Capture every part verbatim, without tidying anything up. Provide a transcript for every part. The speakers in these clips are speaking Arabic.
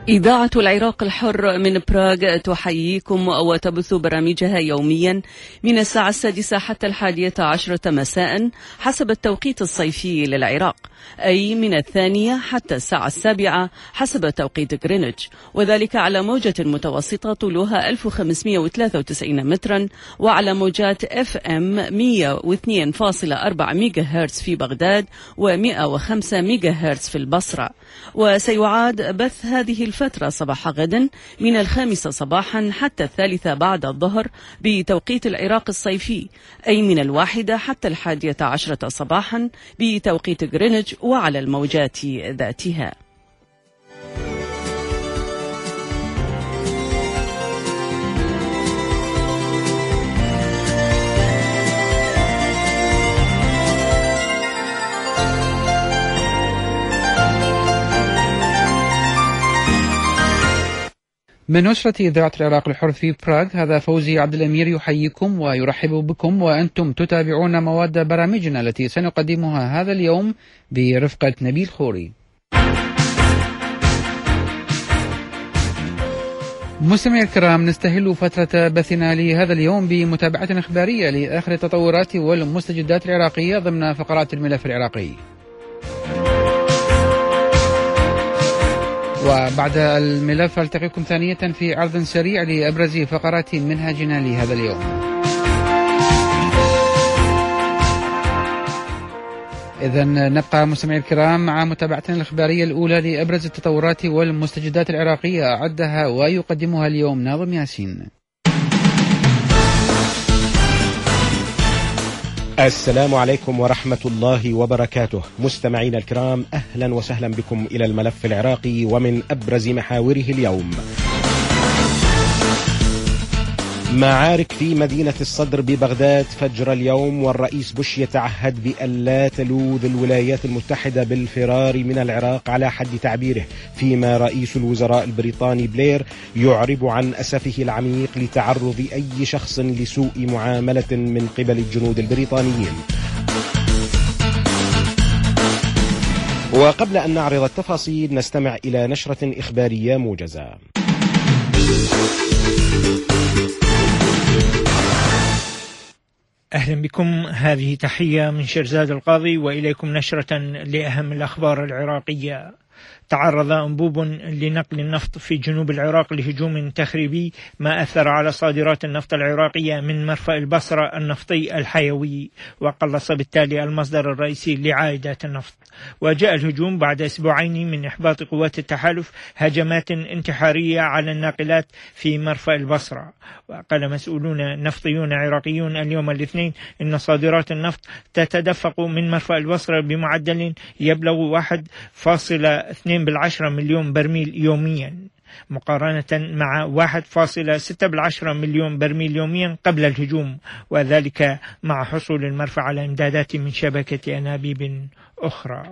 إذاعة العراق الحر من براغ تحييكم وتبث برامجها يوميا من الساعة السادسة حتى الحادية عشرة مساء حسب التوقيت الصيفي للعراق، أي من الثانية حتى الساعة السابعة حسب توقيت غرينتش، وذلك على موجة متوسطة طولها ألف وخمسمائة وثلاثة وتسعين مترا وعلى موجات اف ام مئة واثنين فاصلة أربعة ميجا هرتز في بغداد ومئة وخمسة ميجا هرتز في البصرة. وسيعاد بث هذه الفترة صباح غد من الخامسة صباحا حتى الثالثة بعد الظهر بتوقيت العراق الصيفي، أي من الواحدة حتى الحادية عشرة صباحا بتوقيت غرينتش وعلى الموجات ذاتها. من نشرة إذاعة العراق الحر في براغ، هذا فوزي عبد الأمير يحييكم ويرحب بكم وأنتم تتابعون مواد برامجنا التي سنقدمها هذا اليوم برفقة نبيل خوري. مستمعي الكرام، نستهل فترة بثنا لهذا اليوم بمتابعة إخبارية لآخر التطورات والمستجدات العراقية ضمن فقرات الملف العراقي. وبعد الملف ألتقيكم ثانية في عرض سريع لأبرز فقرات منهجنا لهذا اليوم. إذن نبقى مستمعي الكرام مع متابعتنا الإخبارية الأولى لأبرز التطورات والمستجدات العراقية، أعدها ويقدمها اليوم ناظم ياسين. السلام عليكم ورحمة الله وبركاته. مستمعين الكرام، أهلا وسهلا بكم إلى الملف العراقي ومن أبرز محاوره اليوم. معارك في مدينة الصدر ببغداد فجر اليوم، والرئيس بوش يتعهد بألا تلوذ الولايات المتحدة بالفرار من العراق على حد تعبيره، فيما رئيس الوزراء البريطاني بلير يعرب عن أسفه العميق لتعرض أي شخص لسوء معاملة من قبل الجنود البريطانيين. وقبل أن نعرض التفاصيل نستمع إلى نشرة إخبارية موجزة. أهلا بكم، هذه تحية من شرزاد القاضي وإليكم نشرة لأهم الأخبار العراقية. تعرض أنبوب لنقل النفط في جنوب العراق لهجوم تخريبي ما أثر على صادرات النفط العراقية من مرفأ البصرة النفطي الحيوي، وقلص بالتالي المصدر الرئيسي لعائدات النفط. وجاء الهجوم بعد أسبوعين من إحباط قوات التحالف هجمات انتحارية على الناقلات في مرفأ البصرة. وقال مسؤولون نفطيون عراقيون اليوم الاثنين إن صادرات النفط تتدفق من مرفأ البصرة بمعدل يبلغ واحد فاصلة اثنين بالعشرة مليون برميل يوميا، مقارنة مع واحد فاصلة ستة بالعشرة مليون برميل يوميا قبل الهجوم، وذلك مع حصول المرفأ على إمدادات من شبكة أنابيب أخرى.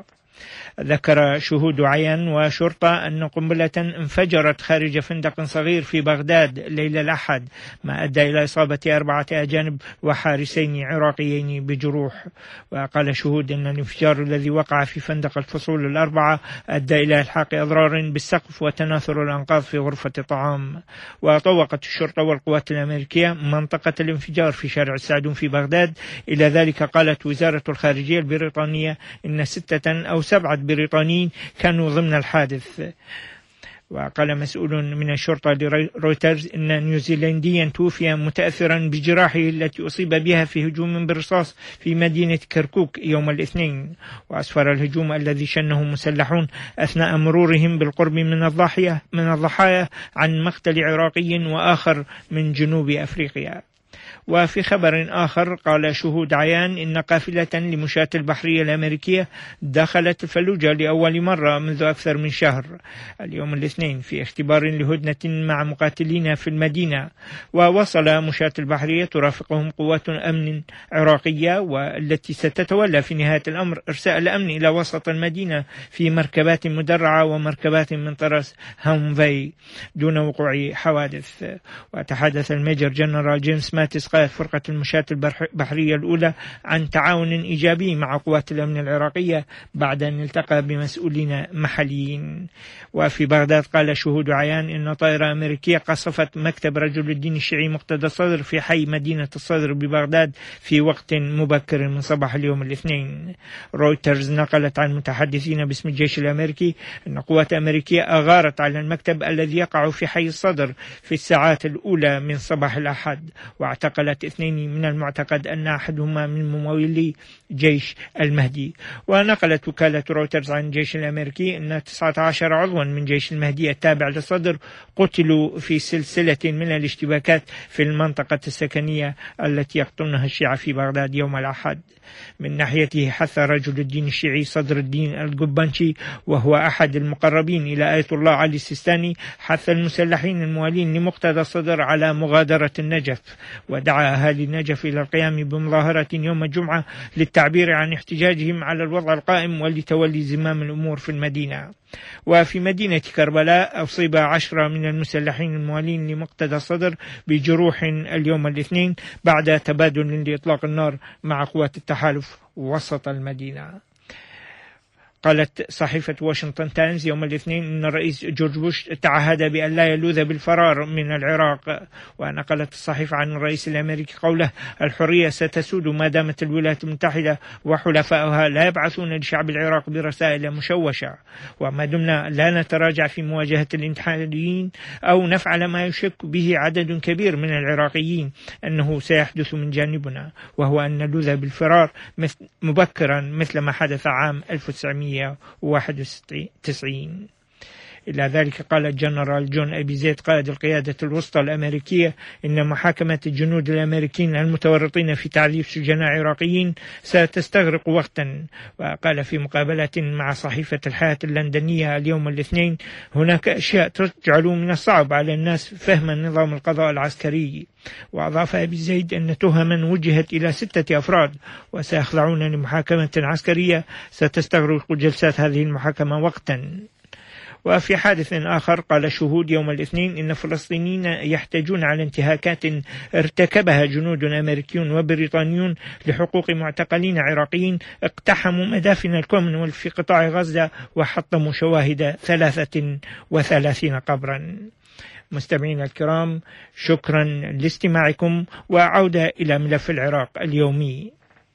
ذكر شهود عيان وشرطة أن قنبلة انفجرت خارج فندق صغير في بغداد ليلة الأحد، ما أدى إلى إصابة أربعة أجانب وحارسين عراقيين بجروح. وقال شهود أن الانفجار الذي وقع في فندق الفصول الأربعة أدى إلى إلحاق أضرار بالسقف وتناثر الأنقاض في غرفة الطعام. وطوقت الشرطة والقوات الأمريكية منطقة الانفجار في شارع السعدون في بغداد. إلى ذلك قالت وزارة الخارجية البريطانية إن ستة أو سبعة بريطانيين كانوا ضمن الحادث. وقال مسؤول من الشرطة لرويترز إن نيوزيلنديا توفي متأثرا بجراحه التي أصيب بها في هجوم بالرصاص في مدينة كركوك يوم الاثنين. وأسفر الهجوم الذي شنه مسلحون أثناء مرورهم بالقرب من الضاحية من الضحايا عن مقتل عراقي وآخر من جنوب أفريقيا. وفي خبر آخر قال شهود عيان إن قافلة لمشاة البحرية الأمريكية دخلت الفلوجة لأول مرة منذ أكثر من شهر اليوم الاثنين في اختبار لهدنة مع مقاتلين في المدينة. ووصل مشاة البحرية ترافقهم قوات أمن عراقية، والتي ستتولى في نهاية الأمر إرساء الأمن إلى وسط المدينة في مركبات مدرعة ومركبات من طراز هامفي دون وقوع حوادث. وتحدث الميجر جنرال جيمس ماتس قائد فرقة المشاة البحرية الأولى عن تعاون إيجابي مع قوات الأمن العراقية بعد أن التقى بمسؤولين محليين. وفي بغداد قال شهود عيان إن طائرة أمريكية قصفت مكتب رجل الدين الشيعي مقتدى الصدر في حي مدينة الصدر ببغداد في وقت مبكر من صباح اليوم الاثنين. رويترز نقلت عن متحدثين باسم الجيش الأمريكي أن قوات أمريكية أغارت على المكتب الذي يقع في حي الصدر في الساعات الأولى من صباح الأحد، واعتقلت اثنين من المعتقد أن أحدهما من ممولي جيش المهدي. ونقلت وكالة رويترز عن الجيش الأمريكي أن تسعة عشر عضوا من جيش المهدي التابع للصدر قتلوا في سلسلة من الاشتباكات في المنطقة السكنية التي يقطنها الشيعة في بغداد يوم الأحد. من ناحيته حث رجل الدين الشيعي صدر الدين القبانشي وهو أحد المقربين إلى آية الله علي السيستاني حث المسلحين الموالين لمقتدى الصدر على مغادرة النجف، ودعا أهالي النجف إلى القيام بمظاهرة يوم الجمعة للتعبير عن احتجاجهم على الوضع القائم ولتولي زمام الأمور في المدينة. وفي مدينة كربلاء أصيب عشرة من المسلحين الموالين لمقتدى الصدر بجروح اليوم الاثنين بعد تبادل لإطلاق النار مع قوات التحالف وسط المدينة. قالت صحيفة واشنطن تايمز يوم الاثنين أن الرئيس جورج بوش تعهد بأن لا يلوذ بالفرار من العراق. ونقلت الصحيفة عن الرئيس الأمريكي قوله: الحرية ستسود ما دامت الولايات المتحدة وحلفائها لا يبعثون لشعب العراق برسائل مشوشة، وما دمنا لا نتراجع في مواجهة الانتحاريين أو نفعل ما يشك به عدد كبير من العراقيين أنه سيحدث من جانبنا، وهو أن نلوذ بالفرار مبكرا مثل ما حدث عام ألف وتسعمائة وواحد وتسعين. إلى ذلك قال الجنرال جون أبي زيد قائد القيادة الوسطى الأمريكية إن محاكمة الجنود الأمريكيين المتورطين في تعذيب سجناء عراقيين ستستغرق وقتا. وقال في مقابلة مع صحيفة الحياة اللندنية اليوم الاثنين: هناك أشياء تجعل من الصعب على الناس فهم نظام القضاء العسكري. وأضاف أبي زيد أن تهما وجهت إلى ستة أفراد وسيخضعون لمحاكمة عسكرية ستستغرق جلسات هذه المحاكمة وقتا. وفي حادث آخر قال شهود يوم الاثنين إن فلسطينيين يحتجون على انتهاكات ارتكبها جنود أمريكيون وبريطانيون لحقوق معتقلين عراقيين اقتحموا مدافن الكومنولث في قطاع غزة وحطموا شواهد ثلاثة وثلاثين قبرا. مستمعين الكرام، شكرا لاستماعكم، وعودة إلى ملف العراق اليومي.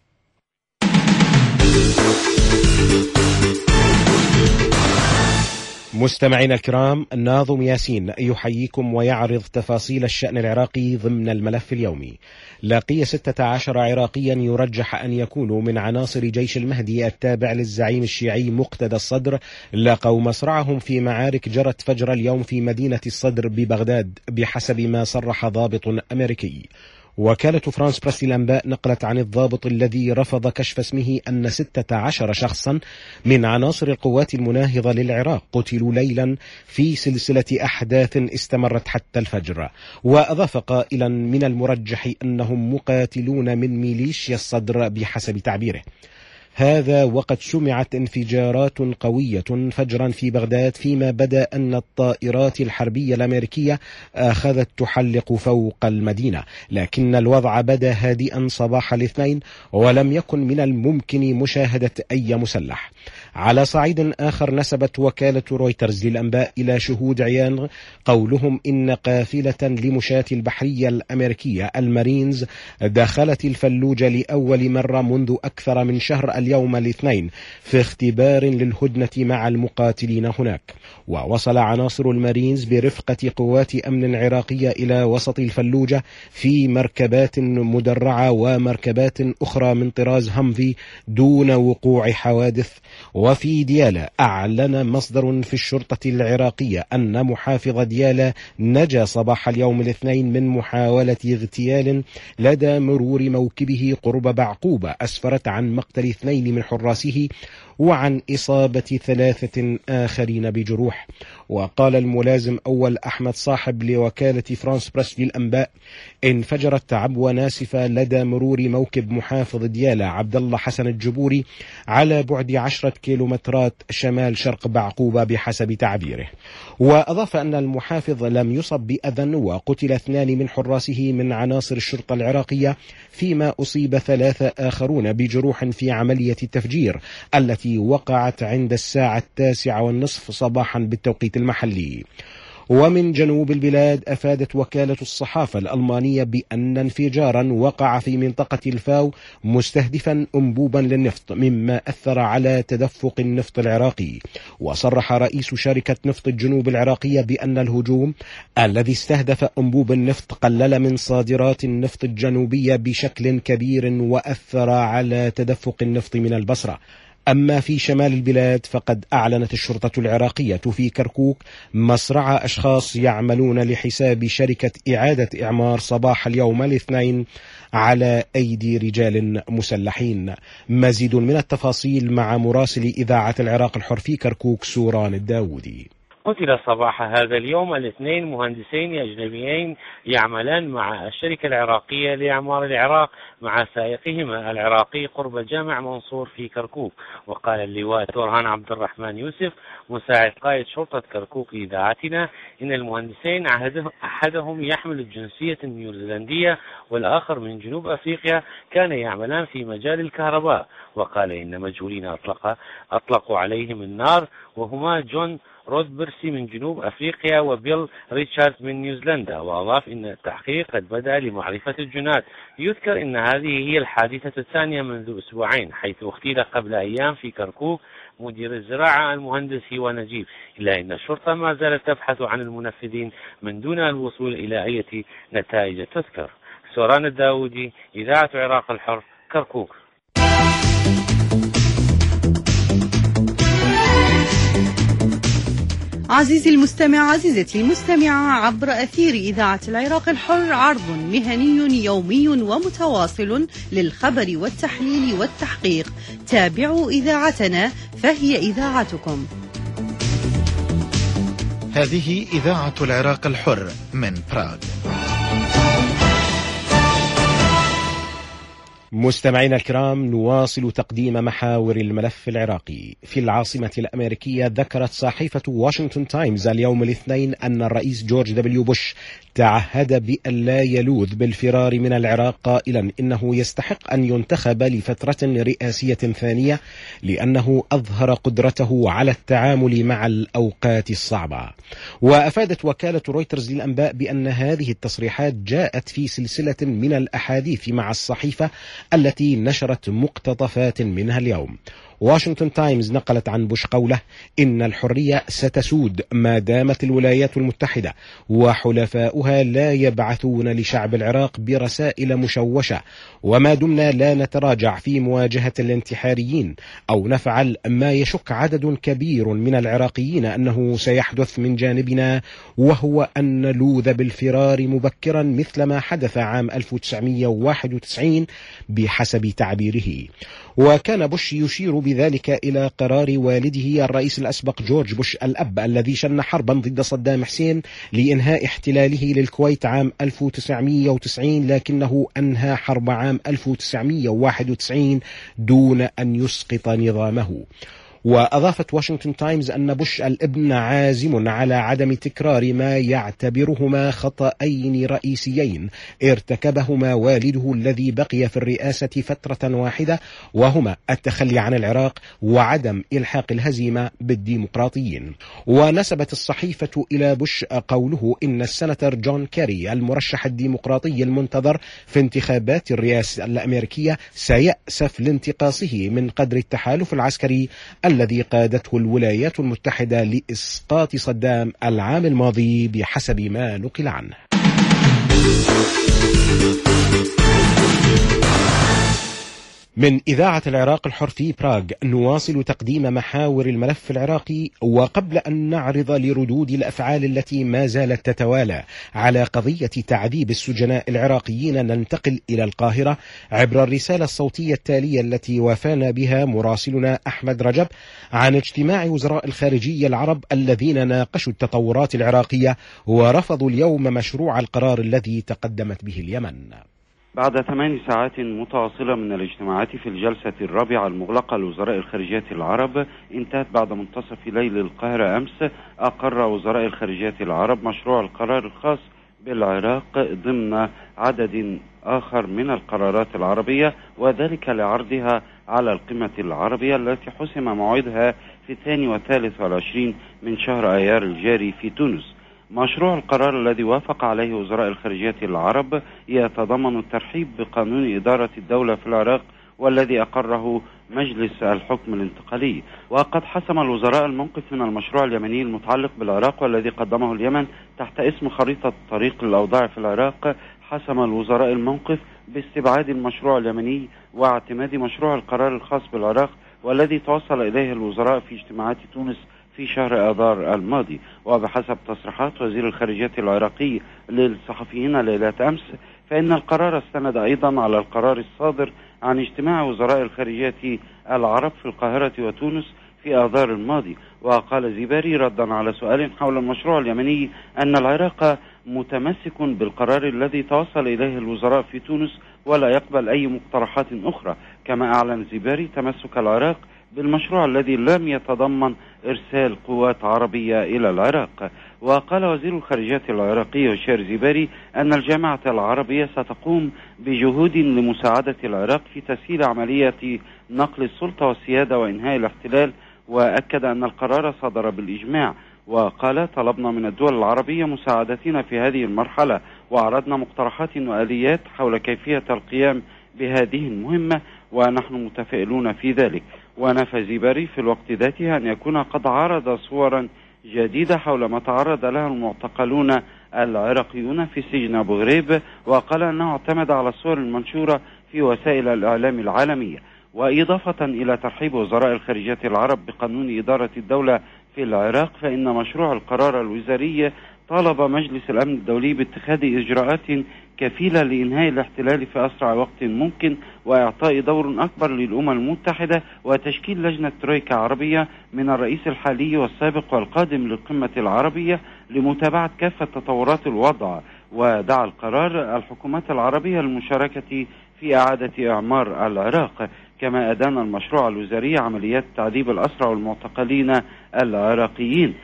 مستمعينا الكرام، الناظم ياسين يحييكم ويعرض تفاصيل الشأن العراقي ضمن الملف اليومي. لاقي ستة عشر عراقيا يرجح أن يكونوا من عناصر جيش المهدي التابع للزعيم الشيعي مقتدى الصدر لاقوا مصرعهم في معارك جرت فجر اليوم في مدينة الصدر ببغداد بحسب ما صرح ضابط أمريكي. وكالة فرانس بريس الأنباء نقلت عن الضابط الذي رفض كشف اسمه أن ستة عشر شخصا من عناصر القوات المناهضة للعراق قتلوا ليلا في سلسلة أحداث استمرت حتى الفجر. وأضاف قائلا: من المرجح أنهم مقاتلون من ميليشيا الصدر بحسب تعبيره. هذا وقد شمعت انفجارات قوية فجرا في بغداد، فيما بدا أن الطائرات الحربية الأمريكية أخذت تحلق فوق المدينة، لكن الوضع بدا هادئا صباح الاثنين ولم يكن من الممكن مشاهدة أي مسلح. على صعيد آخر نسبت وكالة رويترز للأنباء إلى شهود عيان قولهم إن قافلة لمشاة البحرية الأمريكية المارينز دخلت الفلوجة لأول مرة منذ أكثر من شهر اليوم الاثنين في اختبار للهدنة مع المقاتلين هناك. ووصل عناصر المارينز برفقة قوات أمن عراقية إلى وسط الفلوجة في مركبات مدرعة ومركبات أخرى من طراز همفي دون وقوع حوادث. وفي ديالى أعلن مصدر في الشرطة العراقية أن محافظ ديالى نجا صباح اليوم الاثنين من محاولة اغتيال لدى مرور موكبه قرب بعقوبة أسفرت عن مقتل اثنين من حراسه وعن إصابة ثلاثة آخرين بجروح. وقال الملازم أول أحمد صاحب لوكالة فرانس بريس للأنباء: انفجرت عبوة ناسفة لدى مرور موكب محافظ ديالى عبد الله حسن الجبوري على بعد عشرة كيلومترات شمال شرق بعقوبة بحسب تعبيره. وأضاف أن المحافظ لم يصب بأذى، وقتل اثنان من حراسه من عناصر الشرطة العراقية، فيما أصيب ثلاثة آخرون بجروح في عملية التفجير التي وقعت عند الساعة التاسعة والنصف صباحا بالتوقيت المحلي. ومن جنوب البلاد أفادت وكالة الصحافة الألمانية بأن انفجارا وقع في منطقة الفاو مستهدفا أنبوبا للنفط، مما أثر على تدفق النفط العراقي. وصرح رئيس شركة نفط الجنوب العراقية بأن الهجوم الذي استهدف أنبوب النفط قلل من صادرات النفط الجنوبية بشكل كبير وأثر على تدفق النفط من البصرة. أما في شمال البلاد فقد أعلنت الشرطة العراقية في كركوك مصرع أشخاص يعملون لحساب شركة إعادة إعمار صباح اليوم الاثنين على أيدي رجال مسلحين. مزيد من التفاصيل مع مراسل إذاعة العراق الحر في كركوك سوران الداودي. قتل صباح هذا اليوم الاثنين مهندسين أجنبيين يعملان مع الشركة العراقية لإعمار العراق مع سائقهما العراقي قرب جامع منصور في كركوك. وقال اللواء تورهان عبد الرحمن يوسف مساعد قائد شرطة كركوك لإذاعتنا إن المهندسين أحدهم يحمل الجنسية النيوزيلندية والآخر من جنوب أفريقيا كان يعملان في مجال الكهرباء. وقال إن مجهولين أطلق أطلقوا عليهم النار وهما جون رودبرسي من جنوب أفريقيا وبيل ريتشاردز من نيوزيلندا. وأضاف إن التحقيق قد بدأ لمعرفة الجنات. يذكر إن هذه هي الحادثة الثانية منذ أسبوعين، حيث اغتيل قبل أيام في كركوك مدير الزراعة المهندس هيوا نجيب، إلا أن الشرطة ما زالت تبحث عن المنفذين من دون الوصول إلى أي نتائج تذكر. سوران الداودي، إذاعة العراق الحر، كركوك. عزيزي المستمع، عزيزتي المستمعة، عبر أثير إذاعة العراق الحر عرض مهني يومي ومتواصل للخبر والتحليل والتحقيق. تابعوا إذاعتنا فهي إذاعتكم. هذه إذاعة العراق الحر من براغ. مستمعينا الكرام، نواصل تقديم محاور الملف العراقي. في العاصمة الأمريكية ذكرت صحيفة واشنطن تايمز اليوم الاثنين أن الرئيس جورج دبليو بوش تعهد بأن لا يلوذ بالفرار من العراق، قائلا إنه يستحق أن ينتخب لفترة رئاسية ثانية لأنه أظهر قدرته على التعامل مع الأوقات الصعبة. وأفادت وكالة رويترز للأنباء بأن هذه التصريحات جاءت في سلسلة من الأحاديث مع الصحيفة التي نشرت مقتطفات منها اليوم. واشنطن تايمز نقلت عن بوش قوله: إن الحرية ستسود ما دامت الولايات المتحدة وحلفاؤها لا يبعثون لشعب العراق برسائل مشوشة، وما دمنا لا نتراجع في مواجهة الانتحاريين أو نفعل ما يشك عدد كبير من العراقيين أنه سيحدث من جانبنا، وهو أن نلوذ بالفرار مبكرا مثل ما حدث عام ألف وتسعمئة وواحد وتسعين بحسب تعبيره. وكان بوش يشير بذلك إلى قرار والده الرئيس الأسبق جورج بوش الأب الذي شن حربا ضد صدام حسين لإنهاء احتلاله للكويت عام ألف وتسعمئة وتسعين، لكنه أنهى حرب عام ألف وتسعمئة وواحد وتسعين دون أن يسقط نظامه. وأضافت واشنطن تايمز أن بوش الابن عازم على عدم تكرار ما يعتبرهما خطأين رئيسيين ارتكبهما والده الذي بقي في الرئاسة فترة واحدة، وهما التخلي عن العراق وعدم إلحاق الهزيمة بالديمقراطيين. ونسبت الصحيفة إلى بوش قوله إن السناتور جون كيري المرشح الديمقراطي المنتظر في انتخابات الرئاسة الأمريكية سيأسف لانتقاصه من قدر التحالف العسكري الذي قادته الولايات المتحدة لإسقاط صدام العام الماضي بحسب ما نقل عنه. من إذاعة العراق الحر في براغ نواصل تقديم محاور الملف العراقي، وقبل أن نعرض لردود الأفعال التي ما زالت تتوالى على قضية تعذيب السجناء العراقيين ننتقل إلى القاهرة عبر الرسالة الصوتية التالية التي وافانا بها مراسلنا أحمد رجب عن اجتماع وزراء الخارجية العرب الذين ناقشوا التطورات العراقية ورفضوا اليوم مشروع القرار الذي تقدمت به اليمن. بعد ثمان ساعات متواصلة من الاجتماعات في الجلسة الرابعة المغلقة لوزراء الخارجية العرب انتهت بعد منتصف ليل القاهرة أمس، أقر وزراء الخارجية العرب مشروع القرار الخاص بالعراق ضمن عدد آخر من القرارات العربية، وذلك لعرضها على القمة العربية التي حسم موعدها في الثاني والثالث والعشرين من شهر آيار الجاري في تونس. مشروع القرار الذي وافق عليه وزراء الخارجية العرب يتضمن الترحيب بقانون إدارة الدولة في العراق والذي أقره مجلس الحكم الانتقالي. وقد حسم الوزراء الموقف من المشروع اليمني المتعلق بالعراق والذي قدمه اليمن تحت اسم خريطة طريق للأوضاع في العراق. حسم الوزراء الموقف باستبعاد المشروع اليمني واعتماد مشروع القرار الخاص بالعراق والذي توصل إليه الوزراء في اجتماعات تونس في شهر آذار الماضي. وبحسب تصريحات وزير الخارجية العراقي للصحفيين ليلة أمس، فإن القرار استند أيضا على القرار الصادر عن اجتماع وزراء الخارجية العرب في القاهرة وتونس في آذار الماضي. وقال زيباري ردا على سؤال حول المشروع اليمني أن العراق متمسك بالقرار الذي توصل إليه الوزراء في تونس ولا يقبل أي مقترحات أخرى. كما أعلن زيباري تمسك العراق بالمشروع الذي لم يتضمن إرسال قوات عربية إلى العراق. وقال وزير الخارجية العراقي هشام زيباري أن الجامعة العربية ستقوم بجهود لمساعدة العراق في تسهيل عملية نقل السلطة والسيادة وإنهاء الاحتلال، وأكد أن القرار صدر بالإجماع. وقال طلبنا من الدول العربية مساعدتنا في هذه المرحلة وعرضنا مقترحات وآليات حول كيفية القيام بهذه المهمة ونحن متفائلون في ذلك. ونفى زيباري في الوقت ذاته أن يكون قد عرض صورا جديدة حول ما تعرض لها المعتقلون العراقيون في سجن أبو غريب، وقال أنه اعتمد على الصور المنشورة في وسائل الإعلام العالمية. وإضافة إلى ترحيب وزراء الخارجية العرب بقانون إدارة الدولة في العراق، فإن مشروع القرار الوزاري طالب مجلس الأمن الدولي باتخاذ إجراءات كفيلة لإنهاء الاحتلال في أسرع وقت ممكن، وإعطاء دور أكبر للأمم المتحدة، وتشكيل لجنة ترويكا عربية من الرئيس الحالي والسابق والقادم للقمة العربية لمتابعة كافة تطورات الوضع. ودعا القرار الحكومات العربية للمشاركة في إعادة إعمار العراق. كما أدان المشروع الوزاري عمليات تعذيب الأسرى والمعتقلين العراقيين،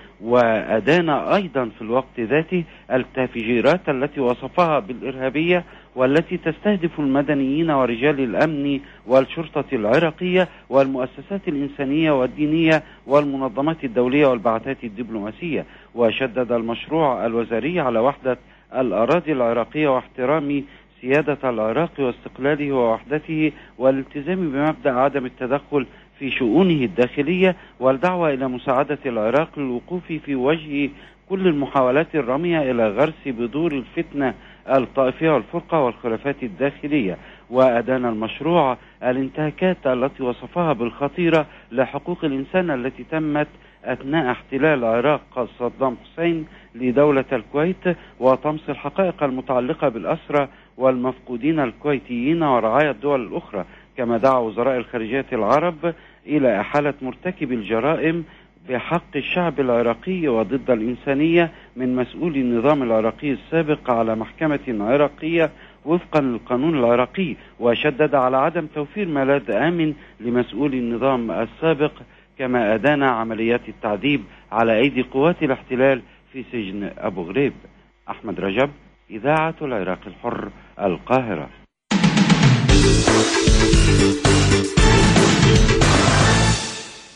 وأدان أيضا في الوقت ذاته التفجيرات التي وصفها بالإرهابية والتي تستهدف المدنيين ورجال الأمن والشرطة العراقية والمؤسسات الإنسانية والدينية والمنظمات الدولية والبعثات الدبلوماسية. وشدد المشروع الوزاري على وحدة الأراضي العراقية واحترام سيادة العراق واستقلاله ووحدته والالتزام بمبدأ عدم التدخل في شؤونه الداخلية، والدعوة إلى مساعدة العراق للوقوف في وجه كل المحاولات الرامية إلى غرس بذور الفتنة الطائفية والفرقة والخلافات الداخلية. وأدان المشروع الانتهاكات التي وصفها بالخطيرة لحقوق الإنسان التي تمت أثناء احتلال العراق صدام حسين لدولة الكويت، وطمس الحقائق المتعلقة بالأسرى والمفقودين الكويتيين ورعاية الدول الأخرى. كما دعا وزراء الخارجية العرب إلى إحالة مرتكب الجرائم بحق الشعب العراقي وضد الإنسانية من مسؤولي النظام العراقي السابق على محكمة عراقية وفقا للقانون العراقي، وشدد على عدم توفير ملاذ آمن لمسؤولي النظام السابق. كما أدان عمليات التعذيب على أيدي قوات الاحتلال في سجن أبو غريب. أحمد رجب، إذاعة العراق الحر، القاهرة.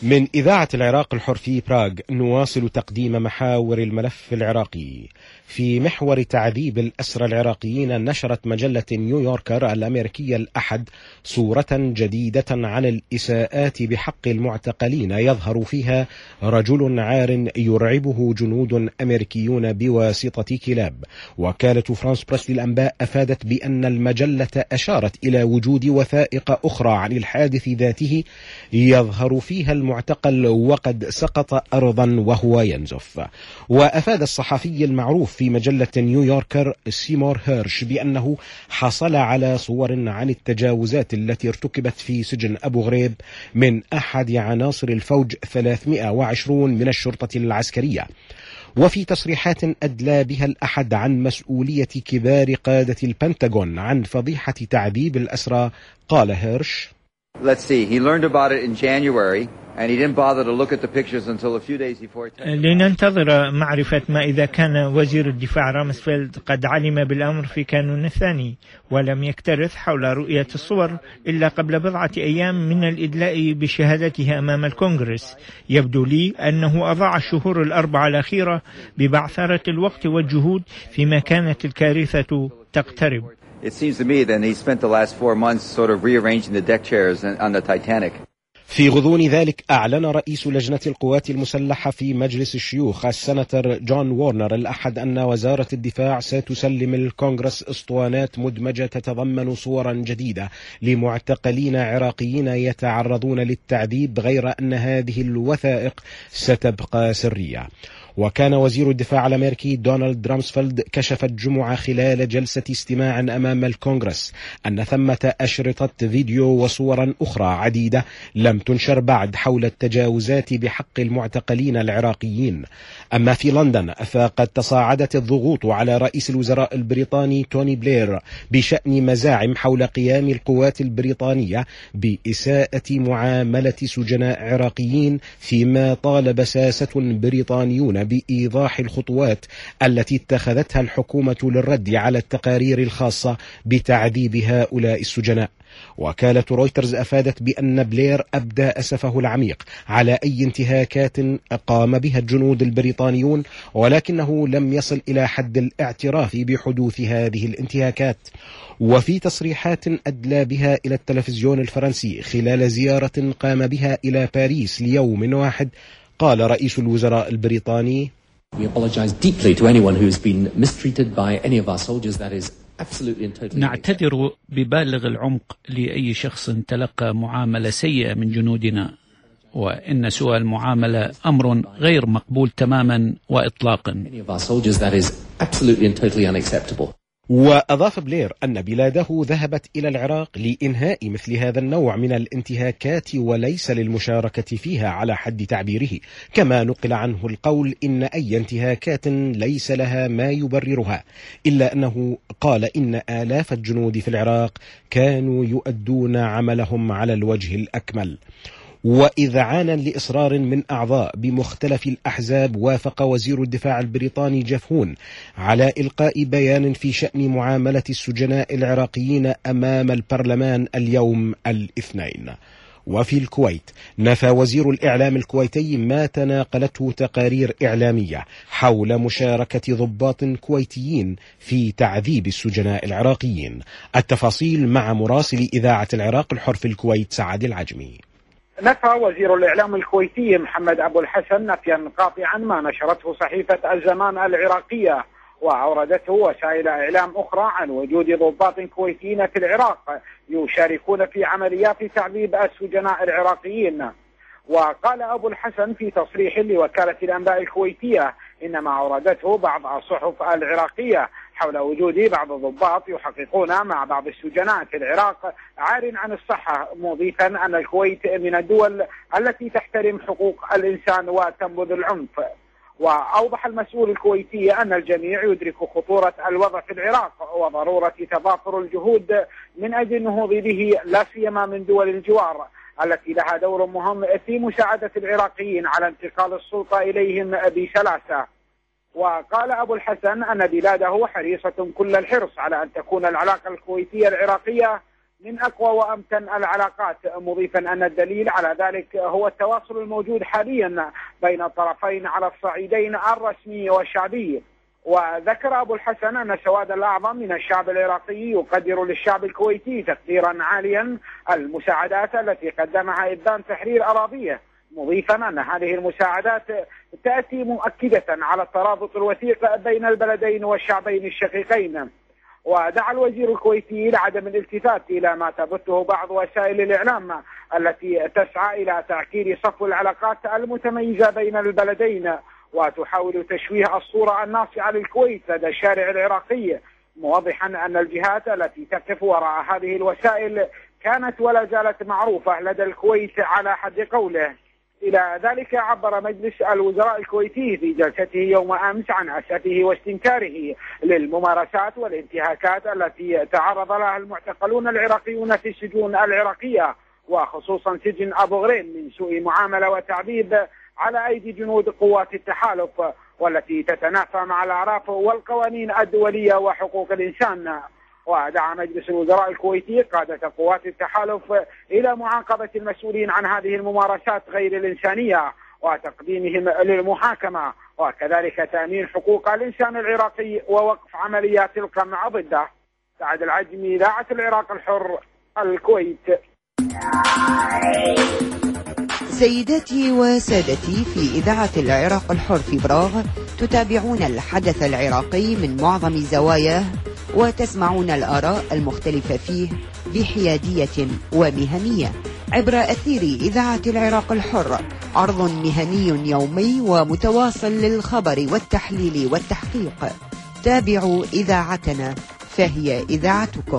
من إذاعة العراق الحر في براغ نواصل تقديم محاور الملف العراقي. في محور تعذيب الأسرى العراقيين نشرت مجلة نيويوركر الأمريكية الأحد صورة جديدة عن الإساءات بحق المعتقلين يظهر فيها رجل عار يرعبه جنود أمريكيون بواسطة كلاب. وكالة فرانس بريس للأنباء أفادت بأن المجلة أشارت إلى وجود وثائق أخرى عن الحادث ذاته يظهر فيها المعتقل وقد سقط أرضا وهو ينزف. وأفاد الصحفي المعروف في مجلة نيويوركر سيمور هيرش بأنه حصل على صور عن التجاوزات التي ارتكبت في سجن أبو غريب من أحد عناصر الفوج ثلاثمائة وعشرين من الشرطة العسكرية. وفي تصريحات أدلى بها الأحد عن مسؤولية كبار قادة البنتاغون عن فضيحة تعذيب الأسرى، قال هيرش: Let's see. He learned about it in January and he didn't bother to look at the pictures until a few days before. لننتظر معرفة ما إذا كان وزير الدفاع رامسفيلد قد علم بالأمر في كانون الثاني، ولم يكترث حول رؤية الصور إلا قبل بضعة أيام من الإدلاء بشهادته أمام الكونغرس. يبدو لي أنه أضاع الشهور الأربعة الأخيرة ببعثرة الوقت والجهود فيما كانت الكارثة تقترب. It seems to me that he spent the last four months sort of rearranging the deck chairs on the Titanic. في غضون ذلك أعلن رئيس لجنة القوات المسلحة في مجلس الشيوخ السناتور جون وورنر الأحد أن وزارة الدفاع ستسلم الكونغرس أسطوانات مدمجة تتضمن صورا جديدة لمعتقلين عراقيين يتعرضون للتعذيب، غير أن هذه الوثائق ستبقى سرية. وكان وزير الدفاع الأمريكي دونالد رامسفيلد كشف الجمعة خلال جلسة استماع أمام الكونغرس أن ثمة أشرطة فيديو وصورا أخرى عديدة لم تنشر بعد حول التجاوزات بحق المعتقلين العراقيين. أما في لندن فقد تصاعدت الضغوط على رئيس الوزراء البريطاني توني بلير بشأن مزاعم حول قيام القوات البريطانية بإساءة معاملة سجناء عراقيين، فيما طالب ساسة بريطانيون بإيضاح الخطوات التي اتخذتها الحكومة للرد على التقارير الخاصة بتعذيب هؤلاء السجناء. وكالة رويترز أفادت بأن بلير أبدى أسفه العميق على أي انتهاكات قام بها الجنود البريطانيون، ولكنه لم يصل إلى حد الاعتراف بحدوث هذه الانتهاكات. وفي تصريحات أدلى بها إلى التلفزيون الفرنسي خلال زيارة قام بها إلى باريس ليوم واحد، قال رئيس الوزراء البريطاني: نعتذر ببالغ العمق لأي شخص تلقى معاملة سيئة من جنودنا، وإن سوء المعاملة أمر غير مقبول تماما وإطلاقا. وأضاف بلير أن بلاده ذهبت إلى العراق لإنهاء مثل هذا النوع من الانتهاكات وليس للمشاركة فيها على حد تعبيره. كما نقل عنه القول إن أي انتهاكات ليس لها ما يبررها، إلا أنه قال إن آلاف الجنود في العراق كانوا يؤدون عملهم على الوجه الأكمل. وإذعانا لإصرار من أعضاء بمختلف الأحزاب، وافق وزير الدفاع البريطاني جيف هون على إلقاء بيان في شأن معاملة السجناء العراقيين أمام البرلمان اليوم الاثنين. وفي الكويت نفى وزير الإعلام الكويتي ما تناقلته تقارير إعلامية حول مشاركة ضباط كويتيين في تعذيب السجناء العراقيين. التفاصيل مع مراسل إذاعة العراق الحر في الكويت سعد العجمي. نفى وزير الإعلام الكويتي محمد أبو الحسن نفيا قاطعا ما نشرته صحيفة الزمان العراقية وأوردته وسائل إعلام أخرى عن وجود ضباط كويتيين في العراق يشاركون في عمليات تعذيب السجناء العراقيين. وقال أبو الحسن في تصريح لوكالة الأنباء الكويتية إن ما أوردته بعض الصحف العراقية حول وجود بعض الضباط يحققون مع بعض السجناء في العراق عار عن الصحة، مضيفا أن الكويت من الدول التي تحترم حقوق الإنسان وتنبذ العنف. وأوضح المسؤول الكويتي أن الجميع يدرك خطورة الوضع في العراق وضرورة تضافر الجهود من أجل النهوض به، لا سيما من دول الجوار التي لها دور مهم في مساعدة العراقيين على انتقال السلطة إليهم بسلاسة. وقال أبو الحسن أن بلاده حريصة كل الحرص على أن تكون العلاقة الكويتية العراقية من أقوى وأمتن العلاقات، مضيفا أن الدليل على ذلك هو التواصل الموجود حاليا بين الطرفين على الصعيدين الرسمي والشعبي. وذكر أبو الحسن أن السواد الأعظم من الشعب العراقي يقدر للشعب الكويتي تقديرا عاليا المساعدات التي قدمها إبان تحرير أراضيه، مضيفا أن هذه المساعدات تأتي مؤكدة على الترابط الوثيق بين البلدين والشعبين الشقيقين. ودعا الوزير الكويتي لعدم الالتفات إلى ما تبثه بعض وسائل الإعلام التي تسعى إلى تعكير صفو العلاقات المتميزة بين البلدين وتحاول تشويه الصورة الناصعة للكويت لدى الشارع العراقي، موضحا أن الجهات التي تقف وراء هذه الوسائل كانت ولا زالت معروفة لدى الكويت على حد قوله. إلى ذلك عبر مجلس الوزراء الكويتي في جلسته يوم أمس عن أسفه واستنكاره للممارسات والانتهاكات التي تعرض لها المعتقلون العراقيون في السجون العراقية، وخصوصا سجن أبو غريب، من سوء معاملة وتعذيب على أيدي جنود قوات التحالف، والتي تتنافى مع الأعراف والقوانين الدولية وحقوق الإنسان. ودعا مجلس الوزراء الكويتي قادة قوات التحالف إلى معاقبة المسؤولين عن هذه الممارسات غير الإنسانية وتقديمهم للمحاكمة، وكذلك تأمين حقوق الإنسان العراقي ووقف عمليات القمع ضده. سعد العجمي، إذاعة العراق الحر، الكويت. سيداتي وسادتي، في إذاعة العراق الحر في براغ تتابعون الحدث العراقي من معظم زواياه وتسمعون الآراء المختلفة فيه بحيادية ومهنية عبر أثير إذاعة العراق الحر، عرض مهني يومي ومتواصل للخبر والتحليل والتحقيق. تابعوا إذاعتنا فهي إذاعتكم.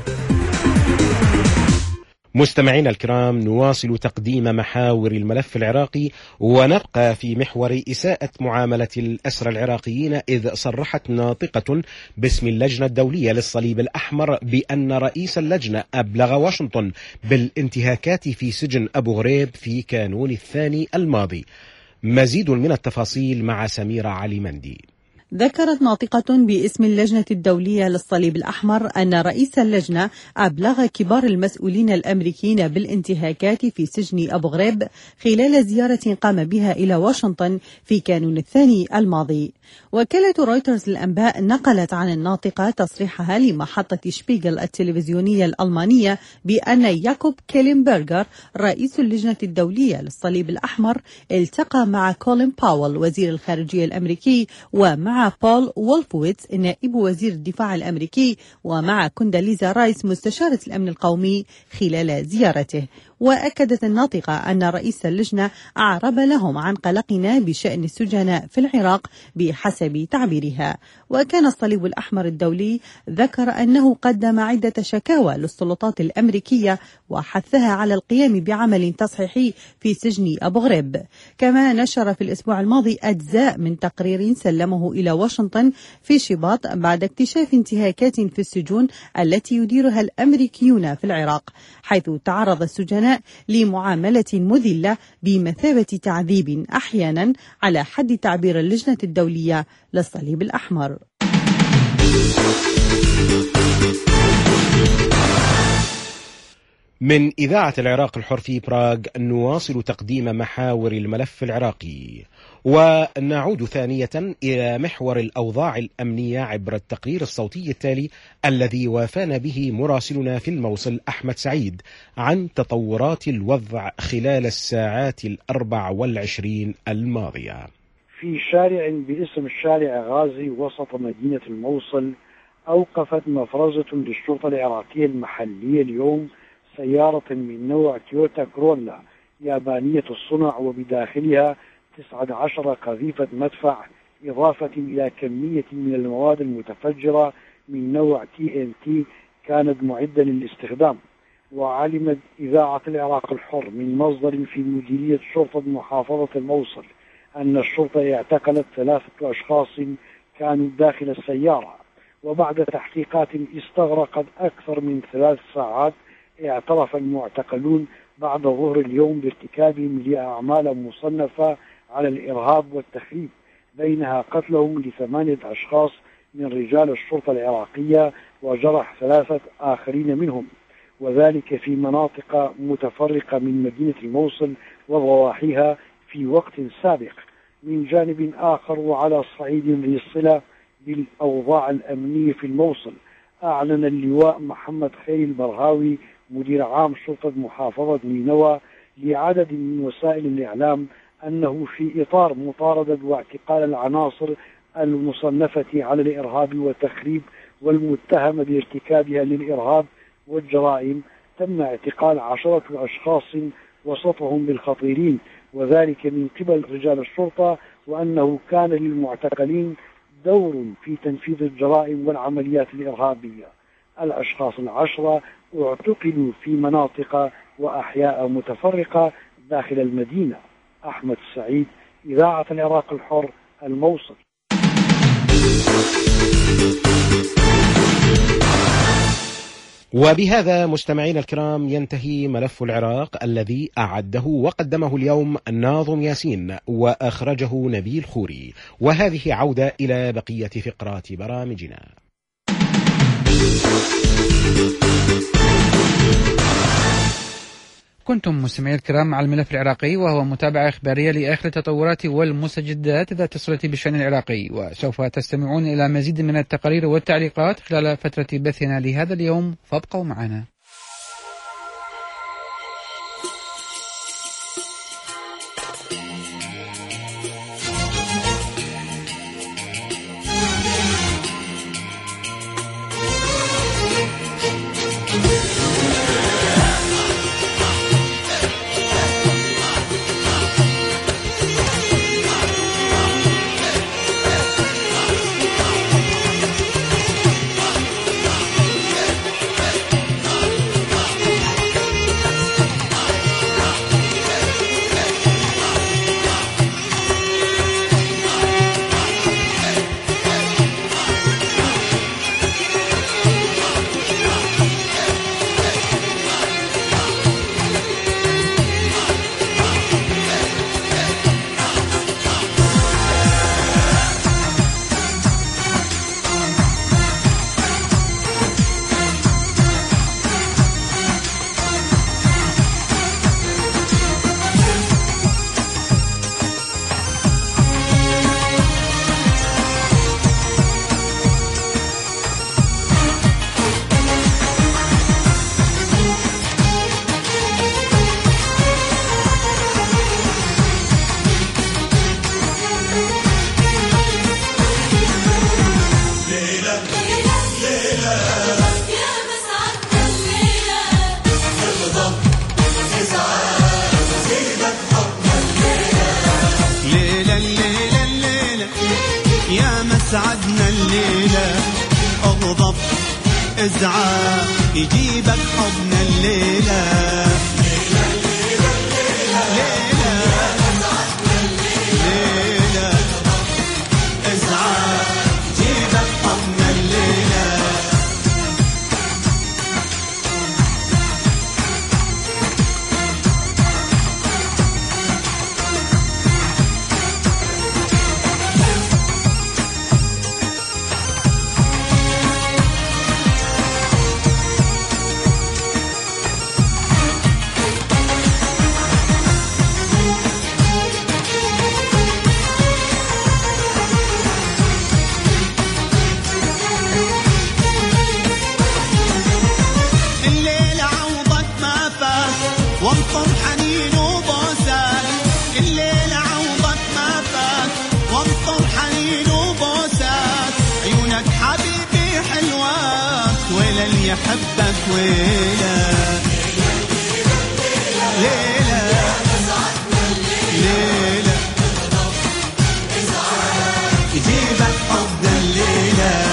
مستمعينا الكرام، نواصل تقديم محاور الملف العراقي ونبقى في محور إساءة معاملة الأسرى العراقيين، إذ صرحت ناطقة باسم اللجنة الدولية للصليب الأحمر بأن رئيس اللجنة أبلغ واشنطن بالانتهاكات في سجن أبو غريب في كانون الثاني الماضي. مزيد من التفاصيل مع سميرة علي مندي. ذكرت ناطقة باسم اللجنة الدولية للصليب الأحمر أن رئيس اللجنة أبلغ كبار المسؤولين الأمريكيين بالانتهاكات في سجن أبو غريب خلال زيارة قام بها إلى واشنطن في كانون الثاني الماضي. وكالة رويترز للأنباء نقلت عن الناطقة تصريحها لمحطة شبيغل التلفزيونية الألمانية بأن ياكوب كيلينبرغر رئيس اللجنة الدولية للصليب الأحمر التقى مع كولين باول وزير الخارجية الأمريكي ومع مع بول وولفويتس نائب وزير الدفاع الأمريكي ومع كونداليزا رايس مستشارة الأمن القومي خلال زيارته. وأكدت الناطقة أن رئيس اللجنة أعرب لهم عن قلقنا بشأن السجناء في العراق بحسب تعبيرها. وكان الصليب الأحمر الدولي ذكر أنه قدم عدة شكاوى للسلطات الأمريكية وحثها على القيام بعمل تصحيحي في سجن أبو غريب. كما نشر في الأسبوع الماضي أجزاء من تقرير سلمه إلى واشنطن في شباط بعد اكتشاف انتهاكات في السجون التي يديرها الأمريكيون في العراق، حيث تعرض السجناء لمعاملة مذلة بمثابة تعذيب أحيانا على حد تعبير اللجنة الدولية للصليب الأحمر. من إذاعة العراق الحر في براغ نواصل تقديم محاور الملف العراقي، ونعود ثانية إلى محور الأوضاع الأمنية عبر التقرير الصوتي التالي الذي وافانا به مراسلنا في الموصل أحمد سعيد عن تطورات الوضع خلال الساعات الأربع والعشرين الماضية. في شارع باسم الشارع غازي وسط مدينة الموصل، أوقفت مفرزة للشرطة العراقية المحلية اليوم سيارة من نوع تويوتا كرولا يابانية الصنع، وبداخلها تسعة عشر قذيفة مدفع، إضافة إلى كمية من المواد المتفجرة من نوع تي إن تي كانت معدة للاستخدام. وعلمت إذاعة العراق الحر من مصدر في مديرية شرطة محافظة الموصل أن الشرطة اعتقلت ثلاثة أشخاص كانوا داخل السيارة، وبعد تحقيقات استغرقت أكثر من ثلاث ساعات اعترف المعتقلون بعد ظهر اليوم بارتكابهم لأعمال مصنفة على الإرهاب والتخريب، بينها قتلهم لثمانية أشخاص من رجال الشرطة العراقية وجرح ثلاثة آخرين منهم. وذلك في مناطق متفرقة من مدينة الموصل وضواحيها في وقت سابق. من جانب آخر وعلى صعيد ذي الصلة بالأوضاع الأمنية في الموصل، أعلن اللواء محمد خير البرهاوي مدير عام شرطة محافظة نينوى لعدد من وسائل الإعلام أنه في إطار مطاردة واعتقال العناصر المصنفة على الإرهاب والتخريب والمتهمة بارتكابها للإرهاب والجرائم، تم اعتقال عشرة أشخاص وسطهم بالخطيرين، وذلك من قبل رجال الشرطة، وأنه كان للمعتقلين دور في تنفيذ الجرائم والعمليات الإرهابية. الأشخاص العشرة اعتقلوا في مناطق وأحياء متفرقة داخل المدينة. أحمد السعيد، إذاعة العراق الحر، الموصل. وبهذا مستمعينا الكرام ينتهي ملف العراق الذي أعده وقدمه اليوم الناظم ياسين وأخرجه نبيل خوري، وهذه عودة إلى بقية فقرات برامجنا. كنتم مستمعي الكرام مع الملف العراقي، وهو متابعة إخبارية لآخر التطورات والمستجدات ذات الصلة بالشأن العراقي، وسوف تستمعون إلى مزيد من التقارير والتعليقات خلال فترة بثنا لهذا اليوم، فابقوا معنا. سعدنا الليلة اغضب ازعاج يجيبك حضن الليلة ليلة ليلة ليلة ليلة ازعاج يجيبك حضن الليلة. وانطر حنين وبوسات الليلة عوضك ما فات، وانطر حنين وبوسات عيونك حبيبي حلوات، ويلا اللي يحبك ويلا ليلة ليلة يجيبك حضن الليلة.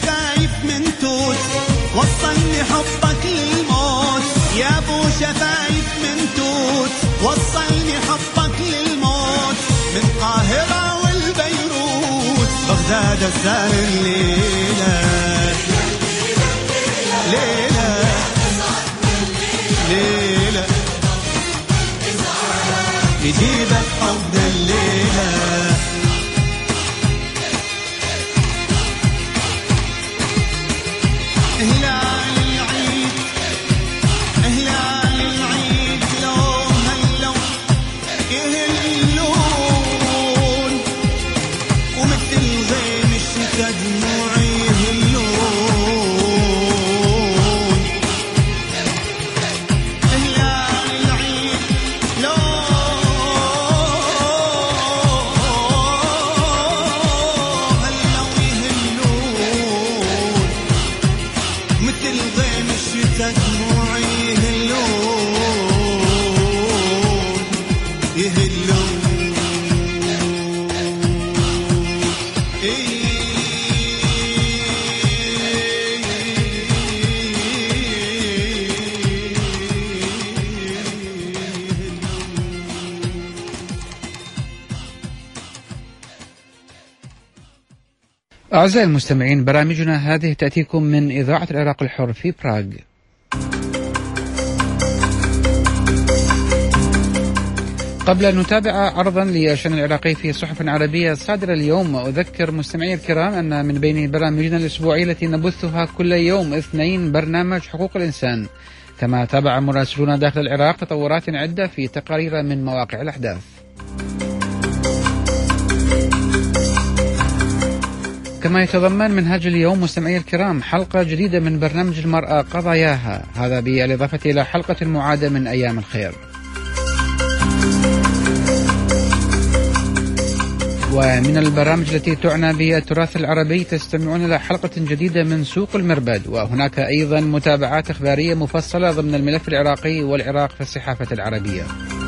شفايف من توت وصلني حبك للموت يا ابو شفايف من توت وصلني حبك للموت من القاهرة والبيروت بغداد الزار الليلة ليلة ليلة يجيبك أفضل ليلة هلال العيد هلال العيد لو هلو يهلون ومثل غيم الشتا دموعي يهلون هلال العيد لو هلو يهلون مثل غيم الشتا دموعي يهلون يهلون أعزائي المستمعين، برامجنا هذه تأتيكم من إذاعة العراق الحر في براغ. قبل أن نتابع عرضا للشأن العراقي في صحف عربية صادرة اليوم، أذكر مستمعي الكرام أن من بين برامجنا الأسبوعية التي نبثها كل يوم اثنين برنامج حقوق الإنسان، كما تابع مراسلون داخل العراق تطورات عدة في تقارير من مواقع الأحداث. كما يتضمن منهاج اليوم مستمعي الكرام حلقة جديدة من برنامج المرأة قضاياها، هذا بالإضافة إلى حلقة معادة من أيام الخير. ومن البرامج التي تعنى بالتراث العربي تستمعون إلى حلقة جديدة من سوق المربد، وهناك أيضا متابعات إخبارية مفصلة ضمن الملف العراقي والعراق في الصحافة العربية.